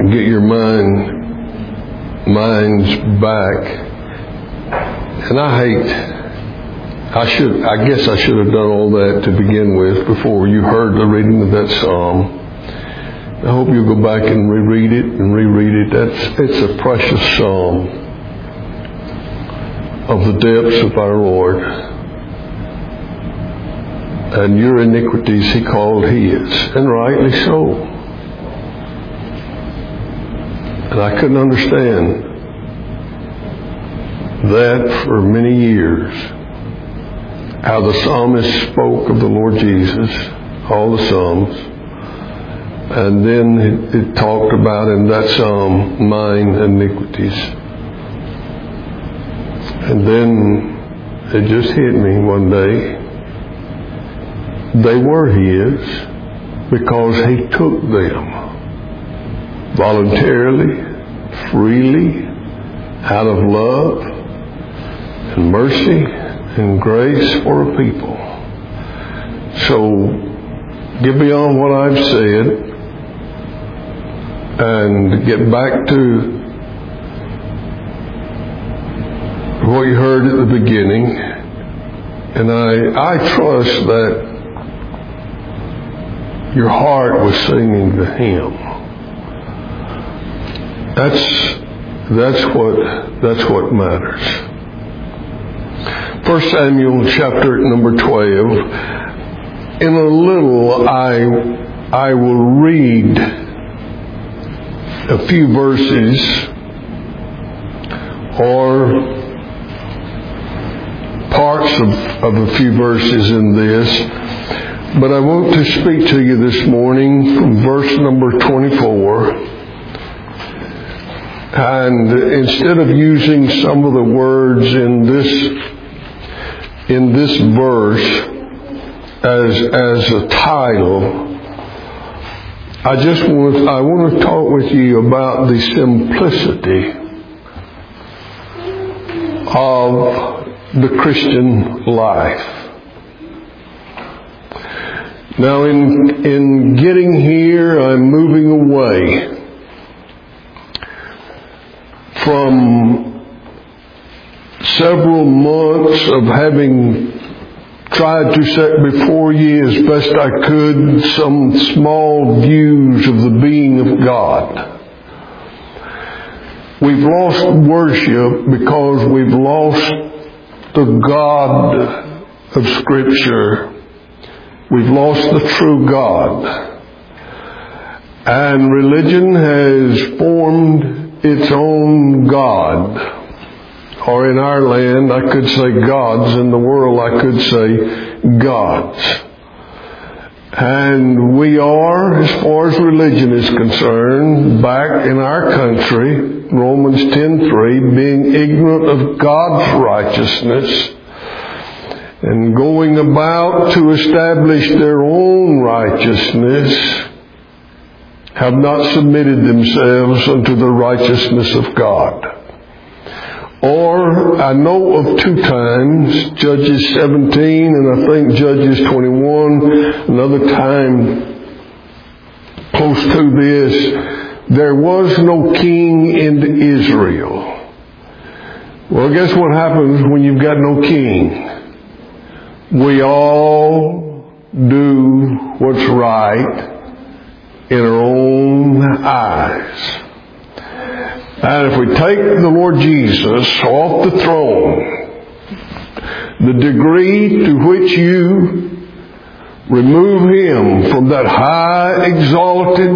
get your minds back. And I guess I should have done all that to begin with before you heard the reading of that psalm. I hope you'll go back and reread it. It's a precious psalm of the depths of our Lord. And your iniquities He called His, and rightly so. And I couldn't understand that for many years, how the psalmist spoke of the Lord Jesus, all the psalms, and then it talked about in that psalm, mine iniquities. And then it just hit me one day. They were His because He took them voluntarily, freely, out of love and mercy and grace for a people. So get beyond what I've said and get back to what you heard at the beginning. And I trust that your heart was singing the hymn. That's what matters. 1 Samuel chapter number 12. In a little I will read a few verses or parts of a few verses in this. But I want to speak to you this morning from verse number 24. And instead of using some of the words in this verse as a title, I want to talk with you about the simplicity of the Christian life. Now, in getting here, I'm moving away from several months of having tried to set before you as best I could some small views of the being of God. We've lost worship because we've lost the God of Scripture. We've lost the true God. And religion has formed its own God. Or in our land, I could say gods. In the world, I could say gods. And we are, as far as religion is concerned, back in our country, Romans 10:3, being ignorant of God's righteousness, and going about to establish their own righteousness, have not submitted themselves unto the righteousness of God. Or, I know of two times, Judges 17 and I think Judges 21, another time close to this, there was no king in Israel. Well, guess what happens when you've got no king? We all do what's right in our own eyes. And if we take the Lord Jesus off the throne, the degree to which you remove Him from that high exalted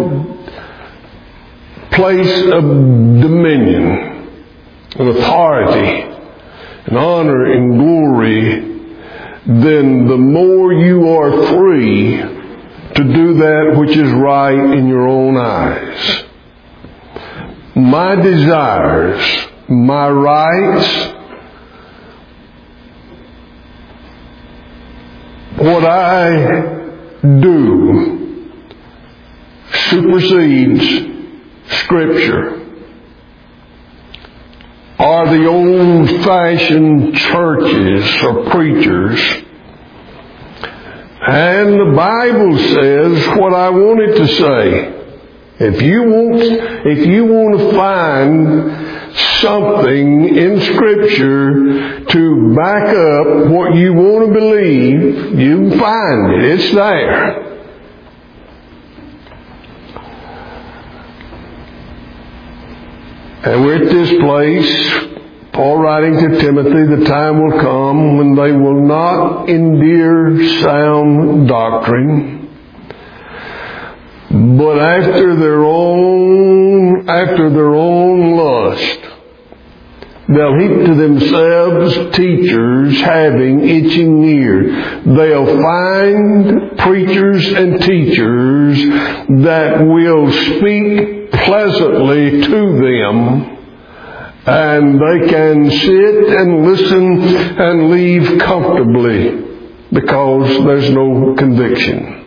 place of dominion and authority and honor and glory, then the more you are free to do that which is right in your own eyes. My desires, my rights, what I do supersedes Scripture. Are the old-fashioned churches or preachers. And the Bible says what I want it to say. If you want to find something in Scripture to back up what you want to believe, you can find it. It's there. And we're at this place, Paul writing to Timothy, the time will come when they will not endure sound doctrine, but after their own lust, they'll heap to themselves teachers having itching ears. They'll find preachers and teachers that will speak pleasantly to them, and they can sit and listen and leave comfortably because there's no conviction.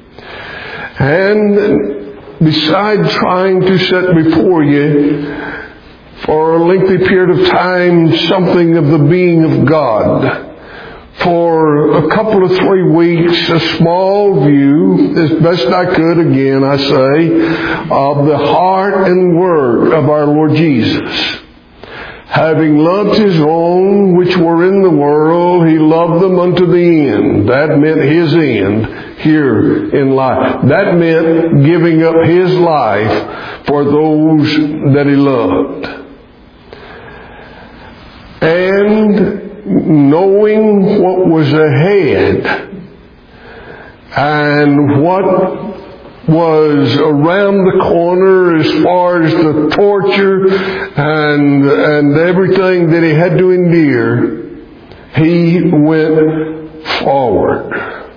And besides trying to set before you for a lengthy period of time something of the being of God, for a couple of 3 weeks, a small view, as best I could, again I say, of the heart and word of our Lord Jesus. Having loved His own which were in the world, He loved them unto the end. That meant His end here in life. That meant giving up His life for those that He loved. And knowing what was ahead and what was around the corner as far as the torture and everything that he had to endure, he went forward.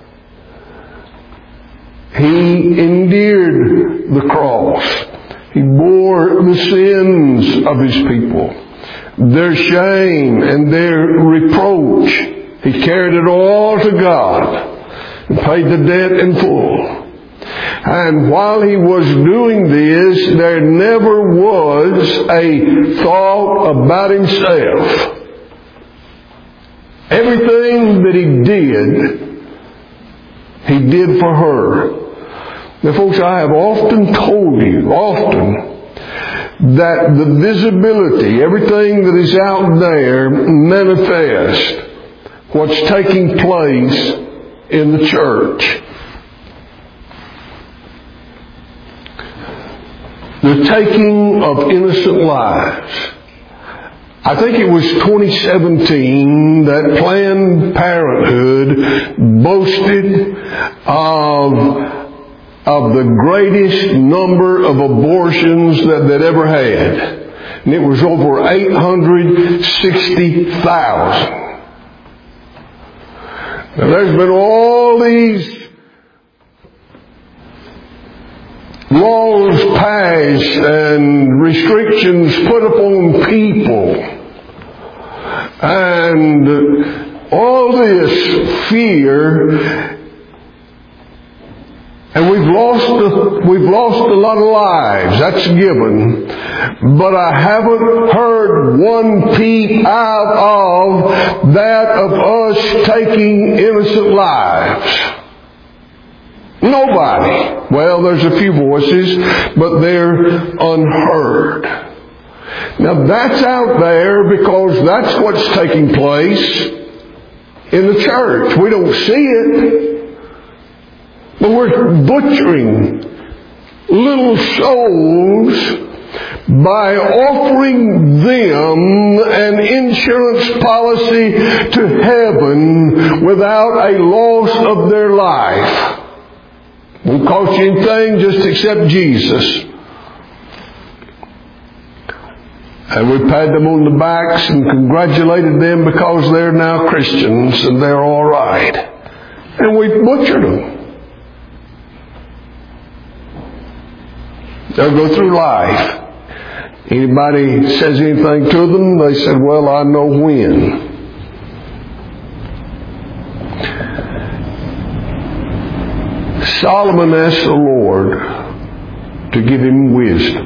He endured the cross. He bore the sins of his people, their shame and their reproach. He carried it all to God and paid the debt in full. And while he was doing this, there never was a thought about himself. Everything that he did for her. Now folks, I have often told you, that the visibility, everything that is out there manifests what's taking place in the church. The taking of innocent lives. I think it was 2017 that Planned Parenthood boasted of the greatest number of abortions that they'd ever had. And it was over 860,000. Now there's been all these laws passed and restrictions put upon people, and all this fear, and we've lost a lot of lives. That's a given. But I haven't heard one peep out of that of us taking innocent lives. Nobody. Well, there's a few voices, but they're unheard. Now that's out there because that's what's taking place in the church. We don't see it, but we're butchering little souls by offering them an insurance policy to heaven without a loss of their life. Won't cost you anything, just accept Jesus. And we pat them on the backs and congratulated them because they're now Christians and they're all right. And we butchered them. They'll go through life. Anybody says anything to them, they said, well, I know when. Solomon asked the Lord to give him wisdom.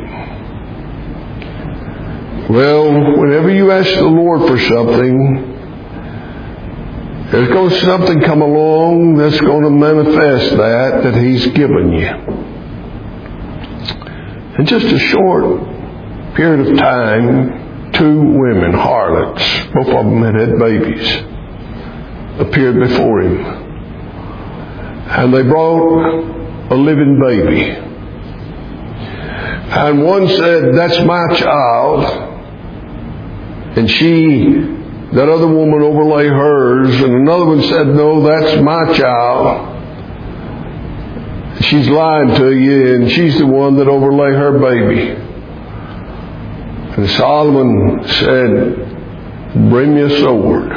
Well, whenever you ask the Lord for something, there's going to something come along that's going to manifest that He's given you. In just a short period of time, 2 women, harlots, both of them had babies, appeared before him. And they brought a living baby. And one said, "That's my child." And that other woman overlay hers. And another one said, "No, that's my child. She's lying to you, and she's the one that overlay her baby." And Solomon said, "Bring me a sword."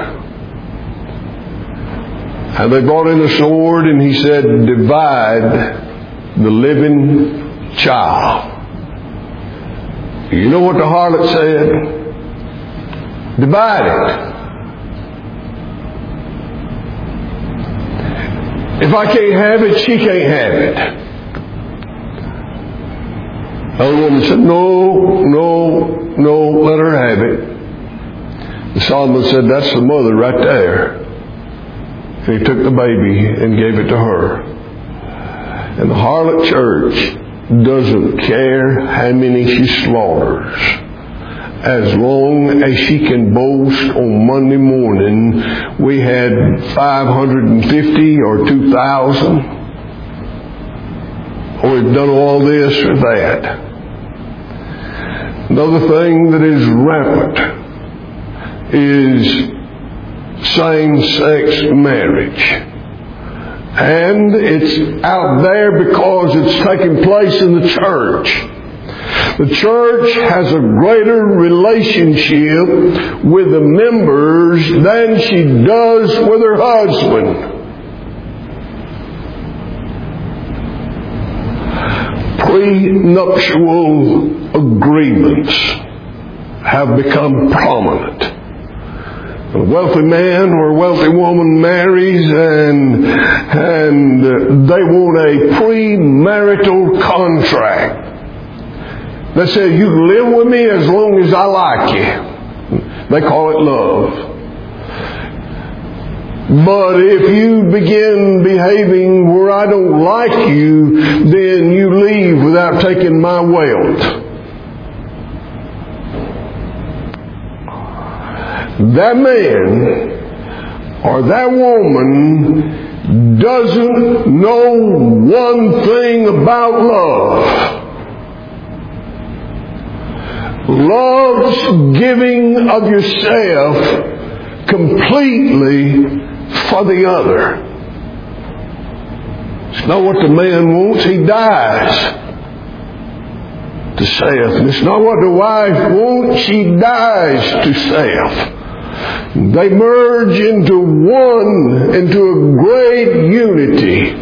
And they brought in a sword, and he said, "Divide the living child." You know what the harlot said? "Divide it. If I can't have it, she can't have it." The other woman said, No, let her have it. And Solomon said, "That's the mother right there." And he took the baby and gave it to her. And the harlot church doesn't care how many she slaughters, as long as she can boast on Monday morning, "We had 550 or 2,000. Or we've done all this or that." Another thing that is rampant is same-sex marriage. And it's out there because it's taking place in the church. The church has a greater relationship with the members than she does with her husband. Prenuptial agreements have become prominent. A wealthy man or a wealthy woman marries and they want a premarital contract that says, "You can live with me as long as I like you." They call it love. But if you begin behaving where I don't like you, then you leave without taking my wealth. That man or that woman doesn't know one thing about love. Love's giving of yourself completely for the other. It's not what the man wants, he dies to self. And it's not what the wife wants, she dies to self. They merge into one, into a great unity.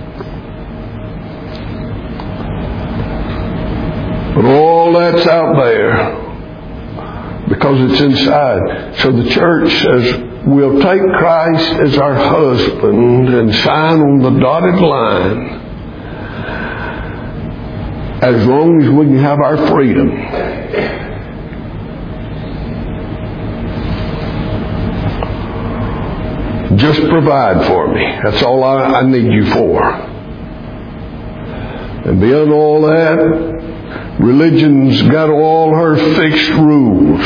But all that's out there because it's inside. So the church says, we'll take Christ as our husband and sign on the dotted line as long as we can have our freedom. Just provide for me. That's all I need you for. And beyond all that, religion's got all her fixed rules.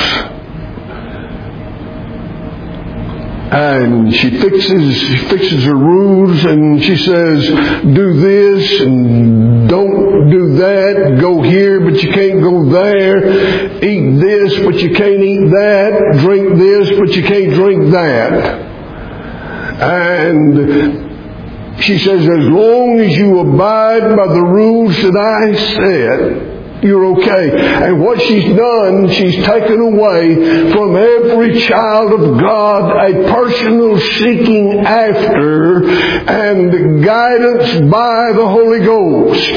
And she fixes her rules, and she says, do this and don't do that. Go here, but you can't go there. Eat this, but you can't eat that. Drink this, but you can't drink that. And she says, as long as you abide by the rules that I set, you're okay. And what she's done, she's taken away from every child of God a personal seeking after and guidance by the Holy Ghost.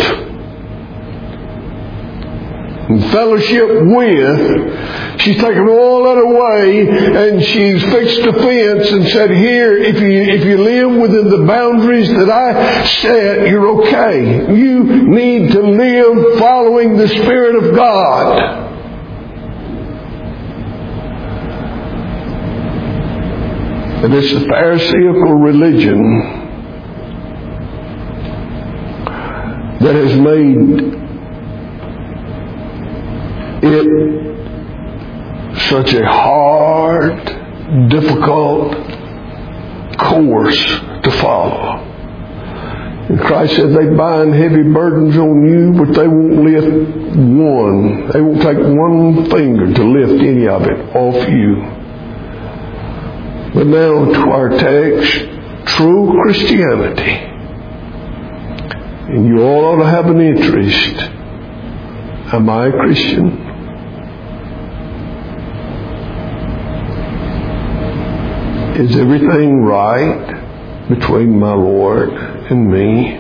And fellowship with, she's taken all that away, and she's fixed a fence and said, here, if you live within the boundaries that I set, you're okay. You need to live following the Spirit of God. And it's the Pharisaical religion that has made It's such a hard, difficult course to follow. And Christ said they bind heavy burdens on you, but they won't lift one. They won't take one finger to lift any of it off you. But now to our text, true Christianity. And you all ought to have an interest. Am I a Christian? Is everything right between my Lord and me?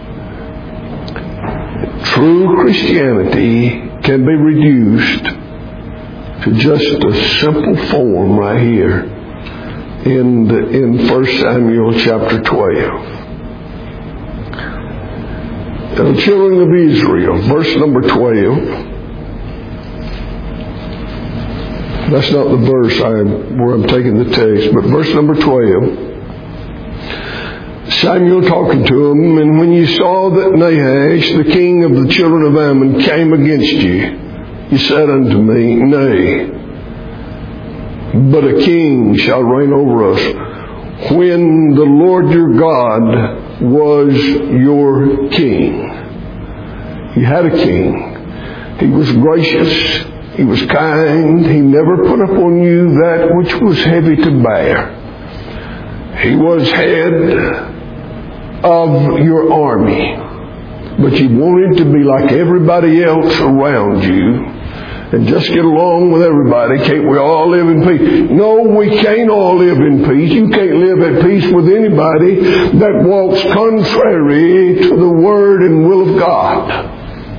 True Christianity can be reduced to just a simple form right here in 1 Samuel chapter 12. And the children of Israel, verse number 12. That's not the verse where I'm taking the text, but verse number 12. Samuel talking to him, and when you saw that Nahash, the king of the children of Ammon, came against you, you said unto me, Nay, but a king shall reign over us, when the Lord your God was your king. You had a king. He was gracious. He was kind. He never put upon you that which was heavy to bear. He was head of your army. But you wanted to be like everybody else around you and just get along with everybody. Can't we all live in peace? No, we can't all live in peace. You can't live at peace with anybody that walks contrary to the Word and will of God.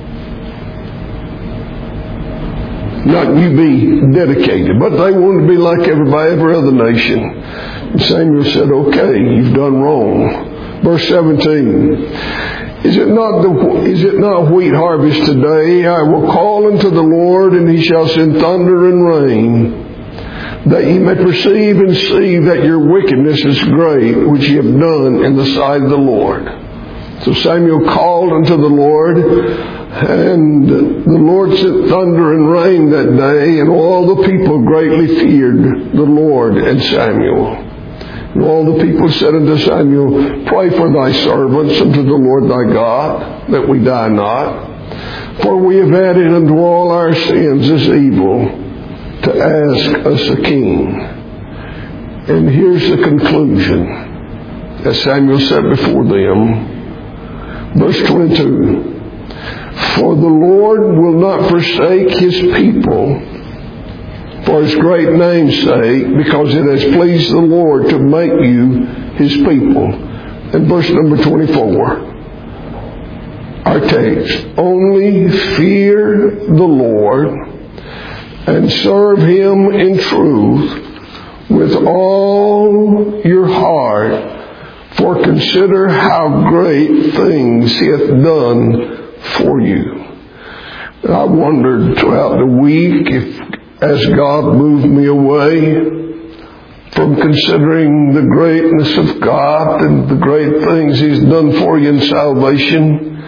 Not you be dedicated, but they want to be like every other nation. And Samuel said, okay, you've done wrong. Verse 17. Is it not wheat harvest today? I will call unto the Lord, and He shall send thunder and rain, that ye may perceive and see that your wickedness is great, which ye have done in the sight of the Lord. So Samuel called unto the Lord, and the Lord sent thunder and rain that day, and all the people greatly feared the Lord and Samuel. And all the people said unto Samuel, Pray for thy servants unto the Lord thy God, that we die not. For we have added unto all our sins this evil, to ask us a king. And here's the conclusion, as Samuel said before them. Verse 22. For the Lord will not forsake His people for His great name's sake, because it has pleased the Lord to make you His people. And verse number 24, our text, only fear the Lord and serve Him in truth with all your heart, for consider how great things He hath done for you. I wondered throughout the week if, as God moved me away from considering the greatness of God and the great things He's done for you in salvation,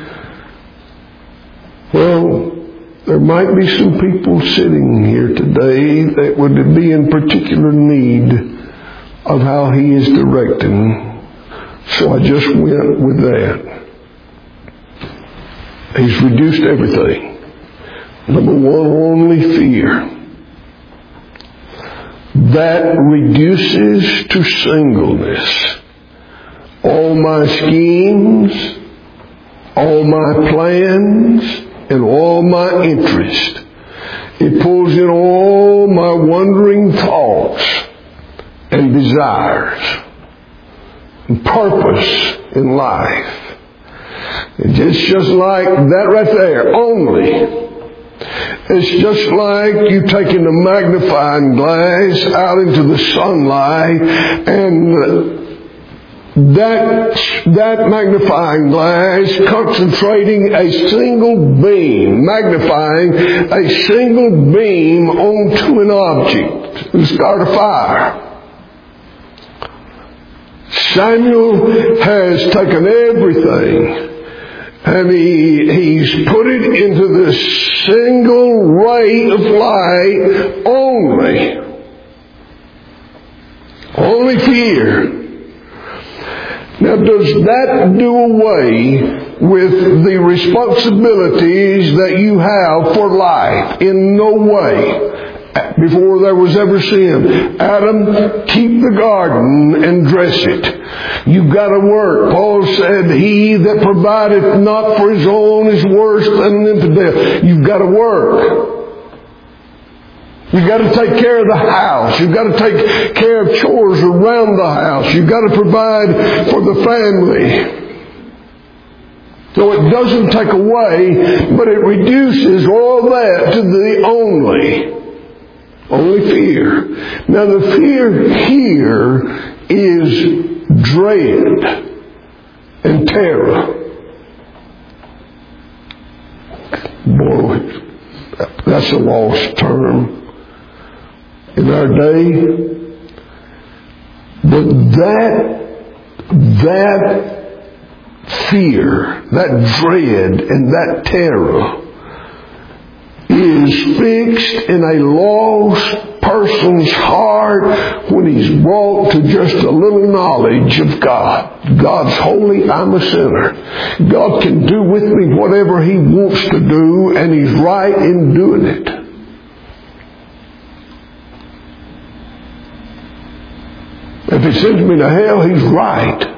well, there might be some people sitting here today that would be in particular need of how He is directing. So I just went with that. He's reduced everything. Number one, only fear. That reduces to singleness. All my schemes, all my plans, and all my interest. It pulls in all my wandering thoughts and desires and purpose in life. It's just like that right there, only. It's just like you taking a magnifying glass out into the sunlight, and that magnifying glass concentrating a single beam, magnifying a single beam onto an object and start a fire. Samuel has taken everything and he's put it into this single ray way of light only. Only fear. Now, does that do away with the responsibilities that you have for life? In no way. Before there was ever sin, Adam, keep the garden and dress it. You've got to work. Paul said, he that provideth not for his own is worse than an infidel. You've got to work. You've got to take care of the house. You've got to take care of chores around the house. You've got to provide for the family. So it doesn't take away, but it reduces all that to the only fear. Now the fear here is dread and terror. Boy, that's a lost term in our day. But that fear, that dread and that terror is fixed in a lost person's heart when he's brought to just a little knowledge of God. God's holy, I'm a sinner. God can do with me whatever He wants to do, and He's right in doing it. If He sends me to hell, He's right.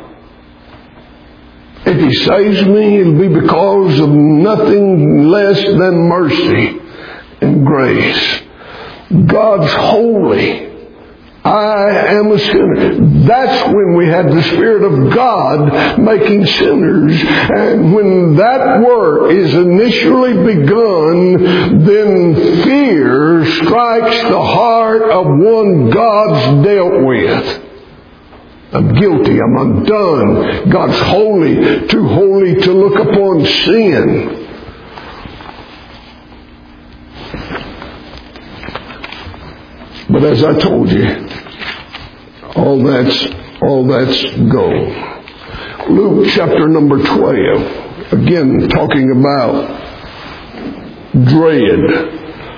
If He saves me, it'll be because of nothing less than mercy and grace. God's holy. I am a sinner. That's when we had the Spirit of God making sinners. And when that work is initially begun, then fear strikes the heart of one God's dealt with. I'm guilty. I'm undone. God's holy, too holy to look upon sin. But as I told you, all that's gone. Luke chapter number 12, again talking about dread.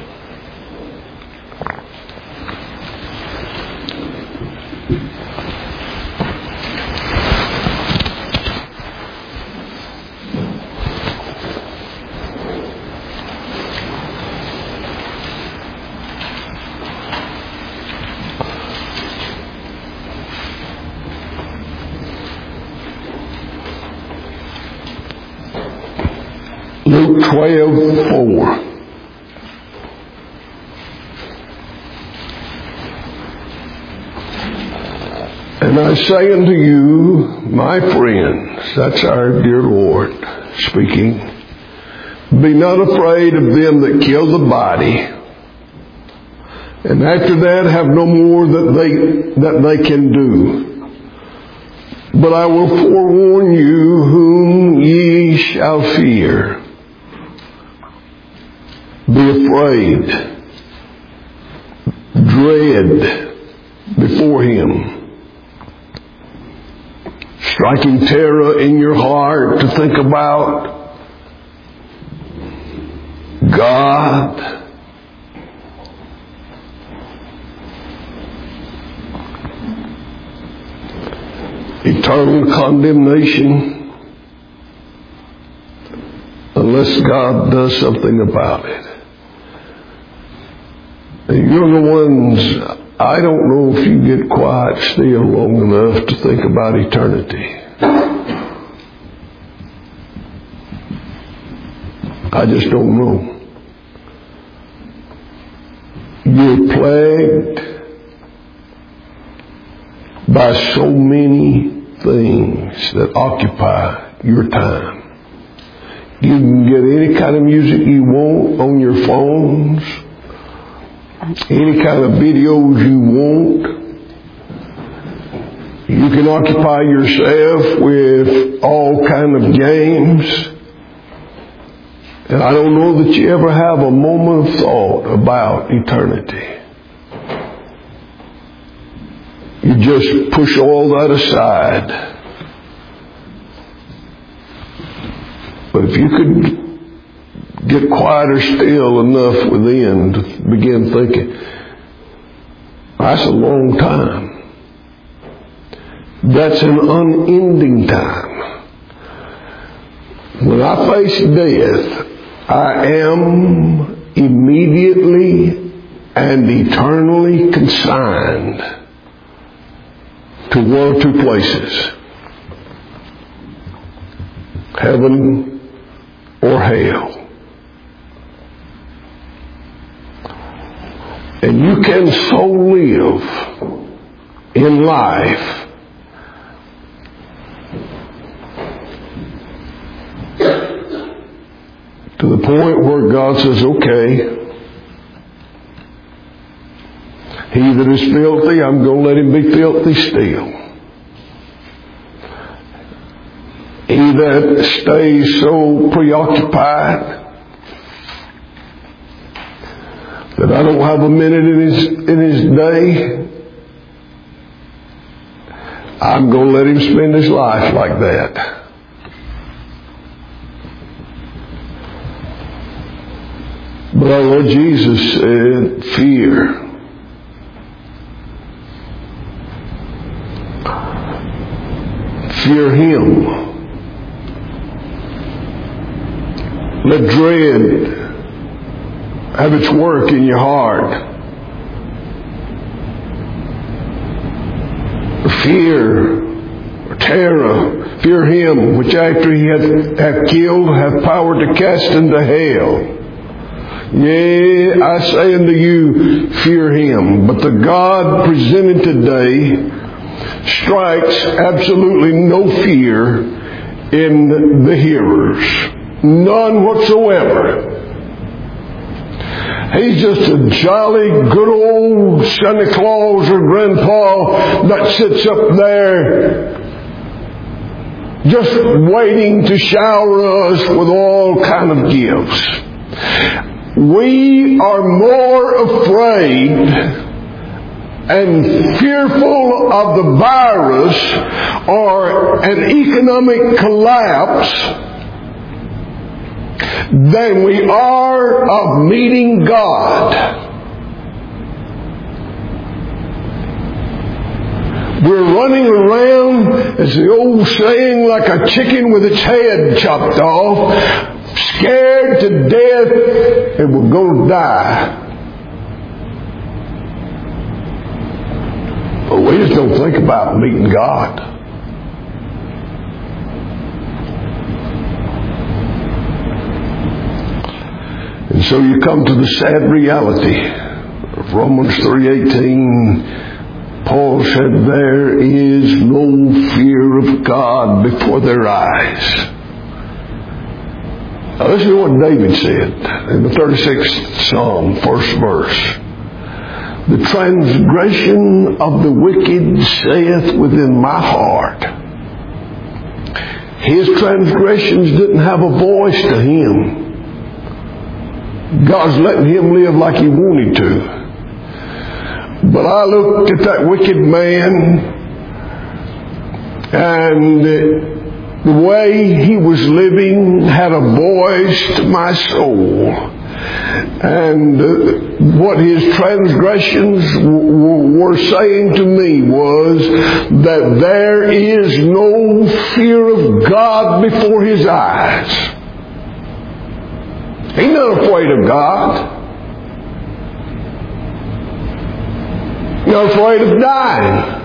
Luke 12:4. And I say unto you, my friends, that's our dear Lord speaking, be not afraid of them that kill the body, and after that have no more that they can do. But I will forewarn you whom ye shall fear. Be afraid, dread before Him, striking terror in your heart to think about God. Eternal condemnation unless God does something about it. The younger ones, I don't know if you get quiet still long enough to think about eternity. I just don't know. You're plagued by so many things that occupy your time. You can get any kind of music you want on your phones, any kind of videos you want. You can occupy yourself with all kind of games. And I don't know that you ever have a moment of thought about eternity. You just push all that aside. But if you could get quiet or still enough within to begin thinking. That's a long time. That's an unending time. When I face death, I am immediately and eternally consigned to one of two places: heaven or hell. And you can so live in life to the point where God says, okay, he that is filthy, I'm going to let him be filthy still. He that stays so preoccupied that I don't have a minute in his day, I'm going to let him spend his life like that. But our Lord Jesus said, fear. Fear him. Let dread have its work in your heart. Fear or terror. Fear him which after he hath killed hath power to cast into hell. Yea, I say unto you, fear him. But the God presented today strikes absolutely no fear in the hearers. None whatsoever. He's just a jolly good old Santa Claus or Grandpa that sits up there just waiting to shower us with all kind of gifts. We are more afraid and fearful of the virus or an economic collapse than we are of meeting God. We're running around, as the old saying, like a chicken with its head chopped off, scared to death, and we're going to die. But we just don't think about meeting God. And so you come to the sad reality of Romans 3:18. Paul said, there is no fear of God before their eyes. Now this is what David said in the 36th Psalm, first verse. The transgression of the wicked saith within my heart. His transgressions didn't have a voice to him. God's letting him live like he wanted to. But I looked at that wicked man, and the way he was living had a voice to my soul. And what his transgressions were saying to me was that there is no fear of God before his eyes. He's not afraid of God. He's not afraid of dying.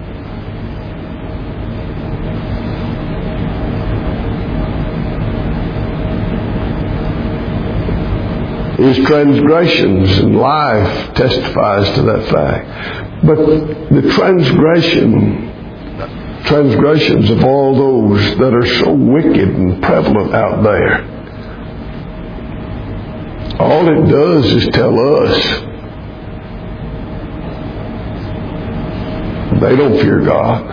His transgressions in life testifies to that fact. But the transgressions of all those that are so wicked and prevalent out there, all it does is tell us they don't fear God.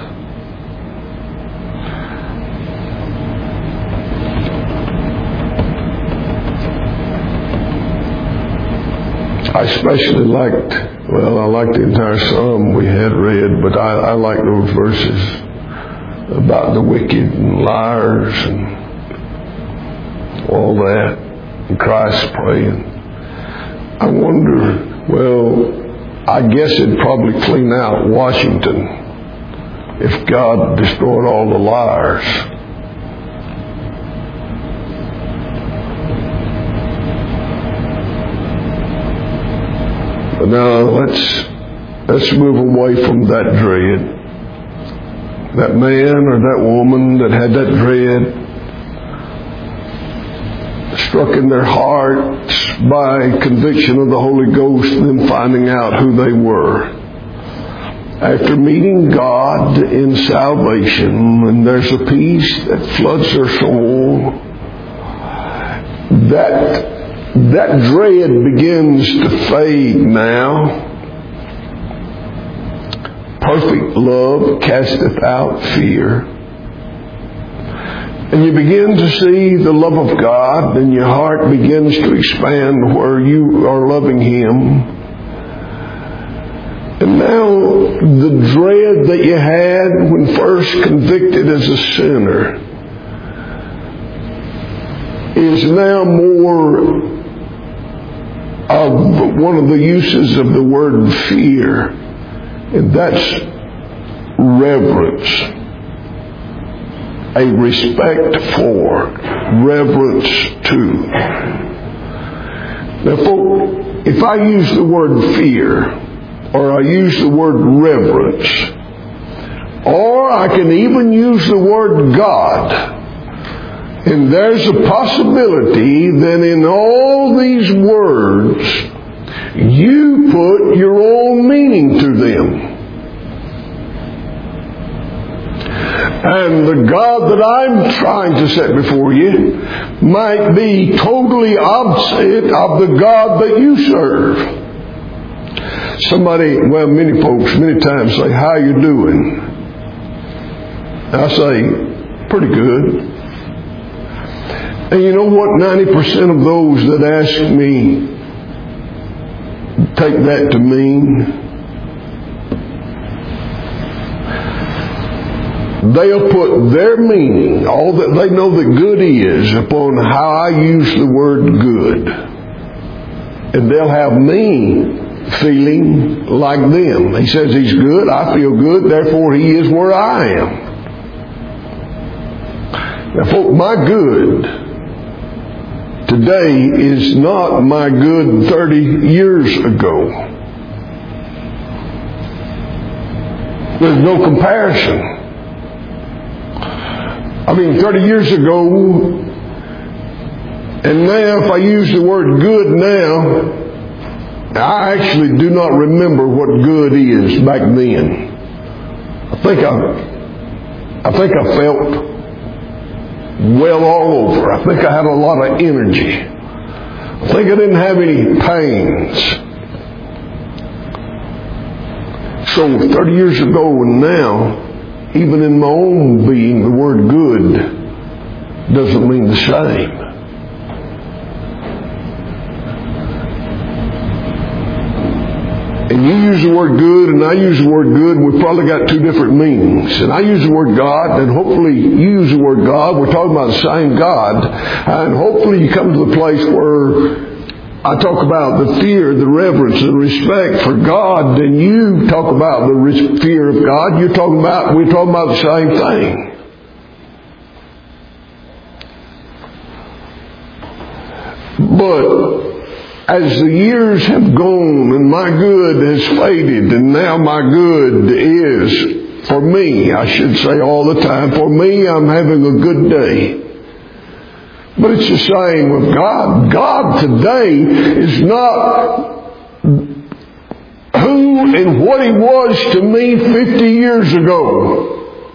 I especially liked the entire psalm we had read, but I like those verses about the wicked and liars and all that. And Christ praying. I wonder, well, I guess it'd probably clean out Washington if God destroyed all the liars. But now let's move away from that dread. That man or that woman that had that dread struck in their hearts by conviction of the Holy Ghost, them finding out who they were. After meeting God in salvation, and there's a peace that floods their soul, that dread begins to fade now. Perfect love casteth out fear. And you begin to see the love of God, and your heart begins to expand where you are loving Him. And now the dread that you had when first convicted as a sinner is now more of one of the uses of the word fear, and that's reverence. A respect for, reverence to. Now, folks, if I use the word fear, or I use the word reverence, or I can even use the word God, and there's a possibility that in all these words, you put your own meaning to them. And the God that I'm trying to set before you might be totally opposite of the God that you serve. Many folks many times say, how you doing? I say, pretty good. And you know what 90% of those that ask me take that to mean? They'll put their meaning, all that they know that good is, upon how I use the word good. And they'll have me feeling like them. He says He's good, I feel good, therefore He is where I am. Now, folks, my good today is not my good 30 years ago. There's no comparison. 30 years ago, and now if I use the word good now, I actually do not remember what good is back then. I think I felt well all over. I think I had a lot of energy. I think I didn't have any pains. So 30 years ago and now, even in my own being, the word good doesn't mean the same. And you use the word good and I use the word good, we've probably got two different meanings. And I use the word God, and hopefully you use the word God. We're talking about the same God. And hopefully you come to the place where I talk about the fear, the reverence, the respect for God, and you talk about the fear of God. We're talking about the same thing. But as the years have gone and my good has faded, and now my good is, for me, I should say all the time, for me, I'm having a good day. But it's the same with God. God today is not who and what He was to me 50 years ago.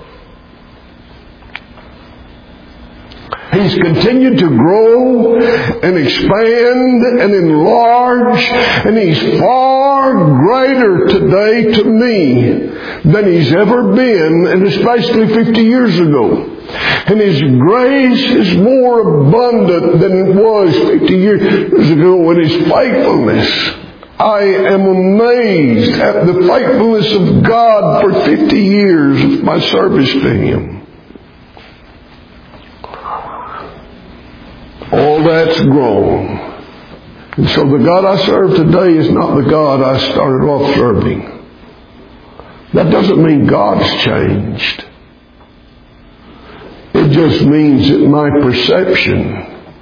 He's continued to grow and expand and enlarge, and He's far greater today to me than He's ever been, and especially 50 years ago. And His grace is more abundant than it was 50 years ago, and His faithfulness. I am amazed at the faithfulness of God for 50 years of my service to Him. All that's grown. And so the God I serve today is not the God I started off serving. That doesn't mean God's changed. It just means that my perception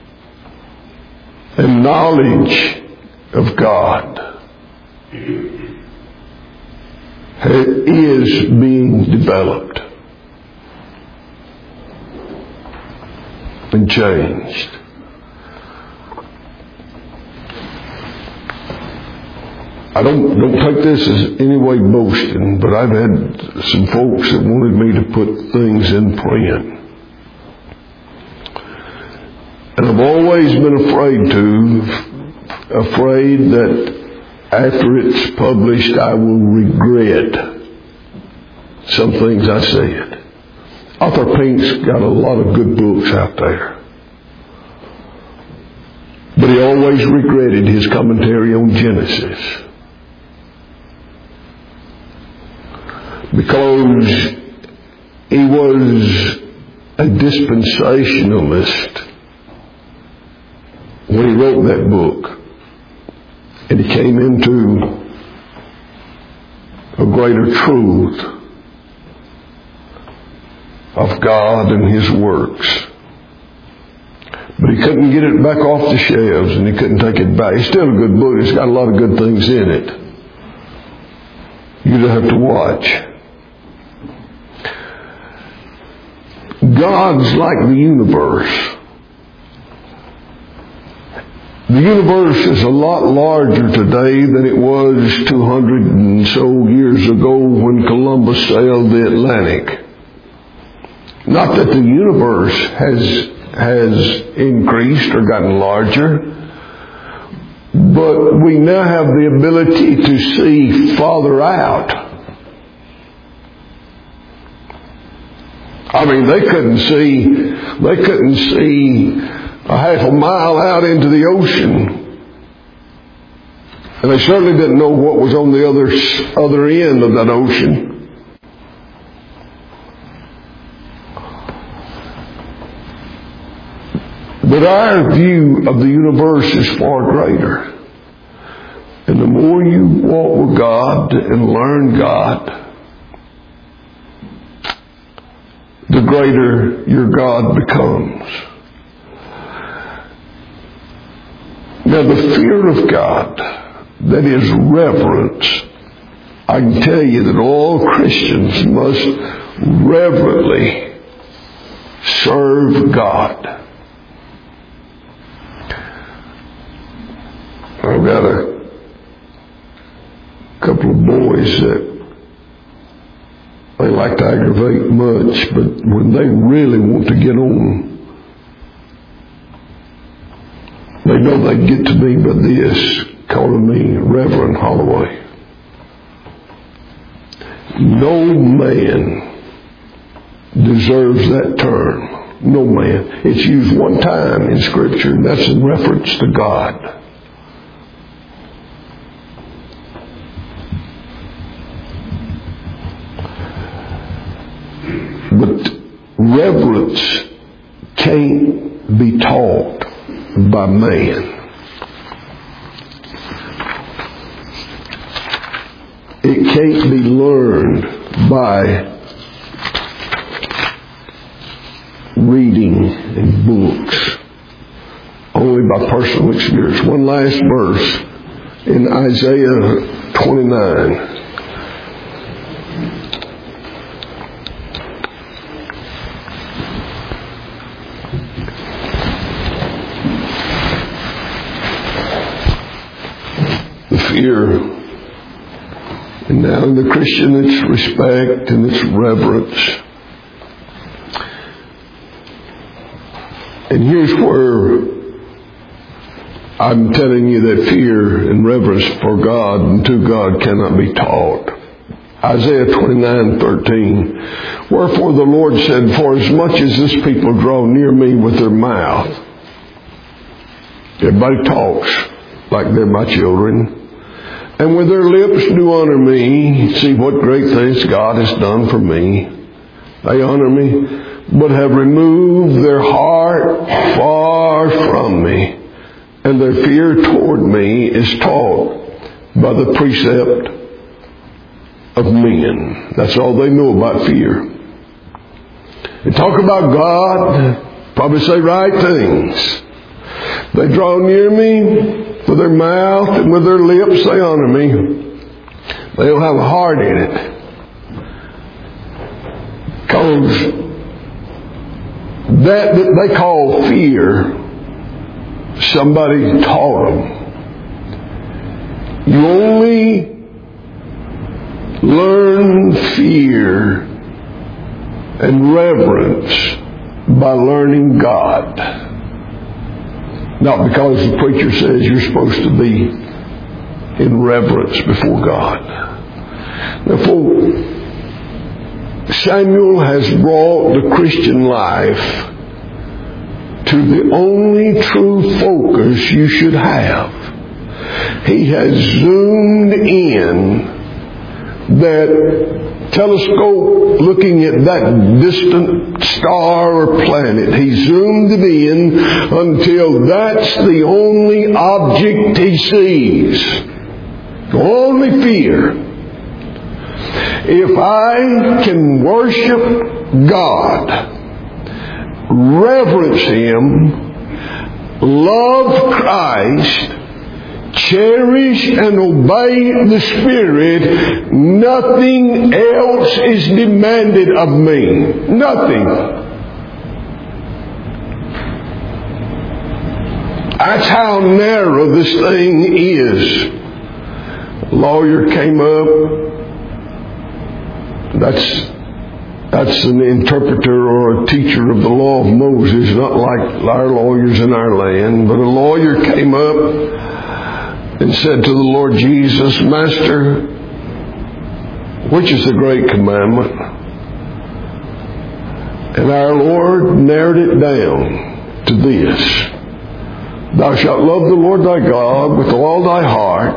and knowledge of God is being developed and changed. I don't take this as any way boasting, but I've had some folks that wanted me to put things in print. And I've always been afraid that after it's published I will regret some things I said. Arthur Pink's got a lot of good books out there. But he always regretted his commentary on Genesis. Because he was a dispensationalist when he wrote that book. And he came into a greater truth of God and His works. But he couldn't get it back off the shelves, and he couldn't take it back. It's still a good book. It's got a lot of good things in it. You just have to watch. God's like the universe. The universe is a lot larger today than it was 200 and so years ago when Columbus sailed the Atlantic. Not that the universe has increased or gotten larger, but we now have the ability to see farther out. I mean, they couldn't see a half a mile out into the ocean. And they certainly didn't know what was on the other end of that ocean. But our view of the universe is far greater. And the more you walk with God and learn God, the greater your God becomes. Now, the fear of God, that is reverence, I can tell you that all Christians must reverently serve God. I've got a couple of boys that they like to aggravate much, but when they really want to get on, they know they get to me by this, calling me Reverend Holloway. No man deserves that term. No man. It's used one time in Scripture, and that's in reference to God. But reverence can't be taught by man. It can't be learned by reading in books. Only by personal experience. One last verse in Isaiah 29. Fear. And now in the Christian it's respect and it's reverence. And here's where I'm telling you that fear and reverence for God and to God cannot be taught. Isaiah 29:13. Wherefore the Lord said, for as much as this people draw near me with their mouth. Everybody talks like they're my children. And with their lips do honor me. See what great things God has done for me. They honor me. but have removed their heart far from me, and their fear toward me is taught by the precept of men. That's all they know about fear. They talk about God, probably say right things. They draw near me with their mouth and with their lips they honor me. They don't have a heart in it. Because that they call fear, somebody taught them. You only learn fear and reverence by learning God. Not because the preacher says you're supposed to be in reverence before God. Therefore, Samuel has brought the Christian life to the only true focus you should have. He has zoomed in that telescope looking at that distant star or planet. He zoomed it in until that's the only object he sees. Only fear. If I can worship God, reverence Him, love Christ, cherish and obey the Spirit, nothing else is demanded of me. Nothing. That's how narrow this thing is. A lawyer came up. That's an interpreter or a teacher of the law of Moses, not like our lawyers in our land. But a lawyer came up and said to the Lord Jesus, Master, which is the great commandment? And our Lord narrowed it down to this. Thou shalt love the Lord thy God with all thy heart,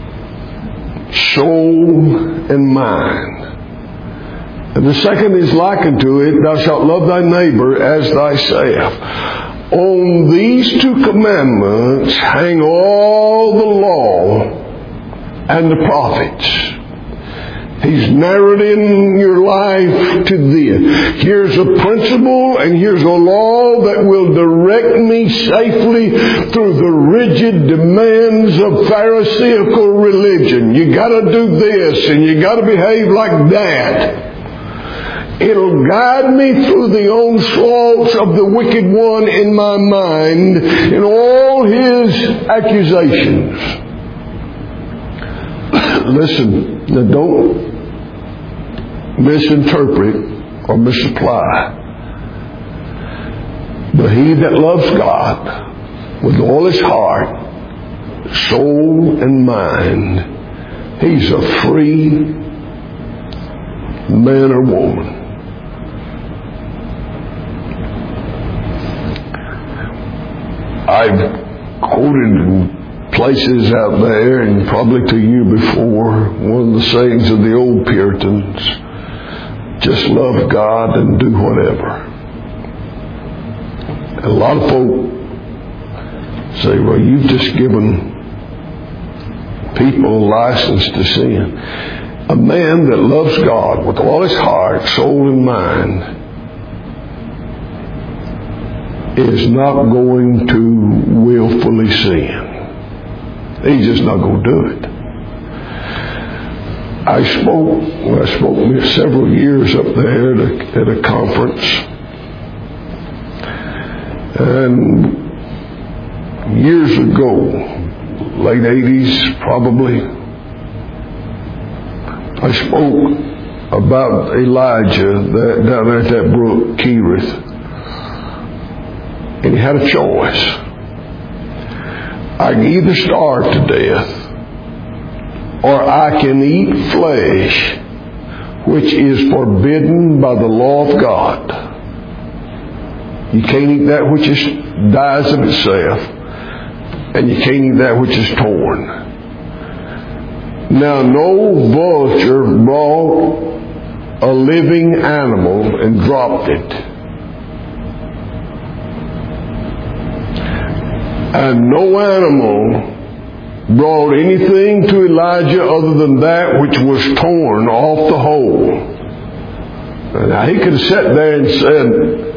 soul, and mind. And the second is likened to it, thou shalt love thy neighbor as thyself. On these two commandments hang all the law and the prophets. He's narrowed in your life to this. Here's a principle and here's a law that will direct me safely through the rigid demands of Pharisaical religion. You gotta do this and you gotta behave like that. It'll guide me through the onslaughts of the wicked one in my mind in all his accusations. Listen, now don't misinterpret or misapply. But he that loves God with all his heart, soul, and mind, he's a free man or woman. I've quoted in places out there, and probably to you before, one of the sayings of the old Puritans, just love God and do whatever. And a lot of folk say, well, you've just given people a license to sin. A man that loves God with all his heart, soul, and mind is not going to willfully sin. He's just not going to do it. I spoke several years up there at a conference, and years ago, late 80s probably, I spoke about Elijah down there at that brook, Kerith. And he had a choice. I can either starve to death, or I can eat flesh, which is forbidden by the law of God. You can't eat that which dies of itself, and you can't eat that which is torn. Now, no vulture brought a living animal and dropped it And no animal brought anything to Elijah other than that which was torn off the hole. Now he could have sat there and said,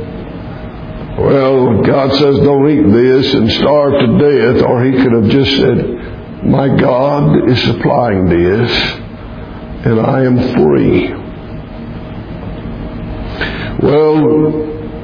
well, God says don't eat this and starve to death. Or he could have just said, my God is supplying this and I am free. Well,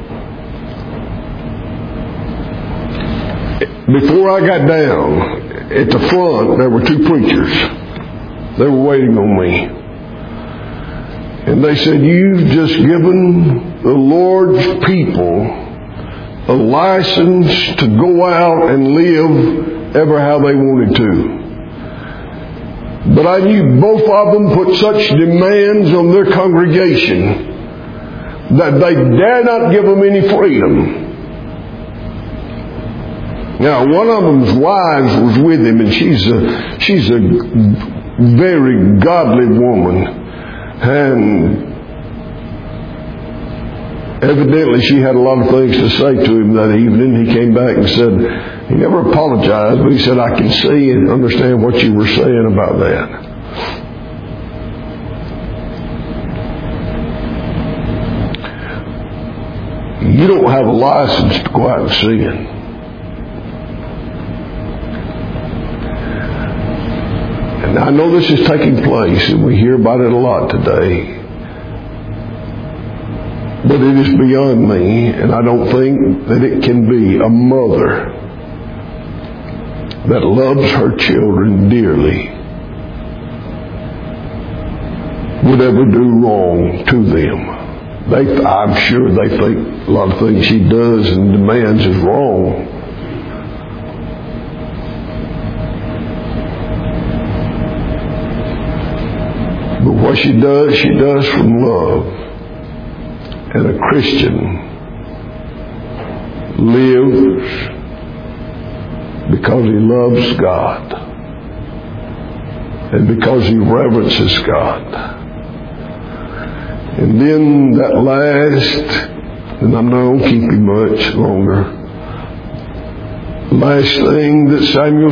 before I got down, at the front, there were two preachers. They were waiting on me. And they said, you've just given the Lord's people a license to go out and live ever how they wanted to. But I knew both of them put such demands on their congregation that they dare not give them any freedom. Now, one of them's wives was with him, and she's a very godly woman. And evidently she had a lot of things to say to him that evening. He came back and said, he never apologized, but he said, I can see and understand what you were saying about that. You don't have a license to go out and sin. And I know this is taking place, and we hear about it a lot today. But it is beyond me, and I don't think that it can be a mother that loves her children dearly would ever do wrong to them. I'm sure they think a lot of things she does and demands is wrong. But what she does from love. And a Christian lives because he loves God and because he reverences God. And then that last, and I'm not going to keep you much longer, last thing that Samuel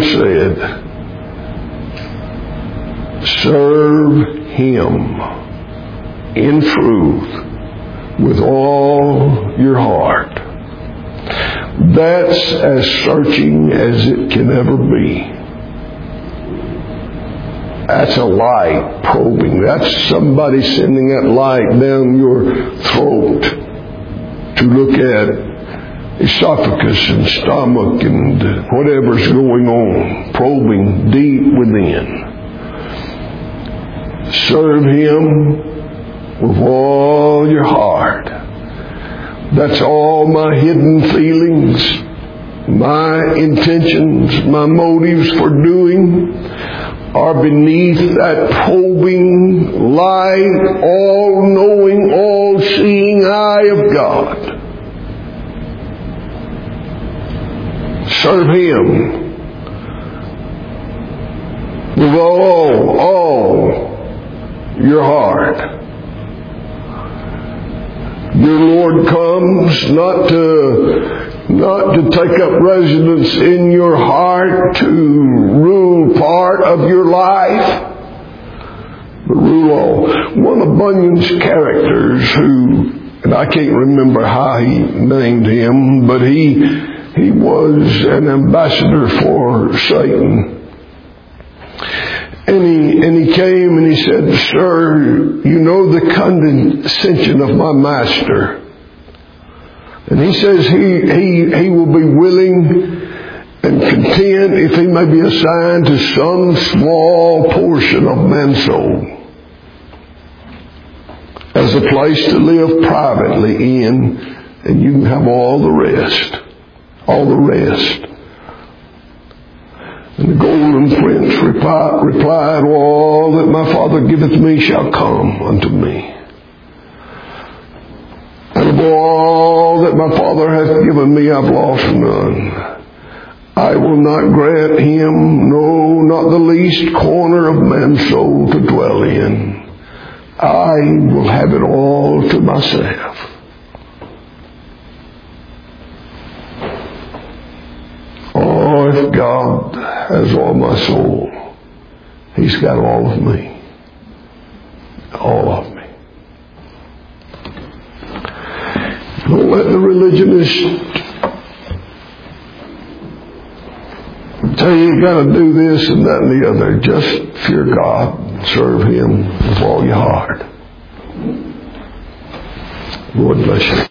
said, serve him in truth with all your heart. That's as searching as it can ever be. That's a light probing. That's somebody sending that light down your throat to look at esophagus and stomach and whatever's going on, probing deep within. Serve him with all your heart. That's all my hidden feelings, my intentions, my motives for doing are beneath that probing, light, all-knowing, all-seeing eye of God. Serve him with all your heart. Your Lord comes not to take up residence in your heart to rule part of your life, but rule all. One of Bunyan's characters who, and I can't remember how he named him, but he was an ambassador for Satan. And he came and he said, sir, you know the condescension of my master. And he says he will be willing and content if he may be assigned to some small portion of man's soul as a place to live privately in, and you can have all the rest. All the rest. And the golden prince replied, all that my Father giveth me shall come unto me. And of all that my Father hath given me, I've lost none. I will not grant him, no, not the least corner of man's soul to dwell in. I will have it all to myself. All God has all my soul. He's got all of me. All of me. Don't let the religionists tell you got to do this and that and the other. Just fear God and serve Him with all your heart. Lord bless you.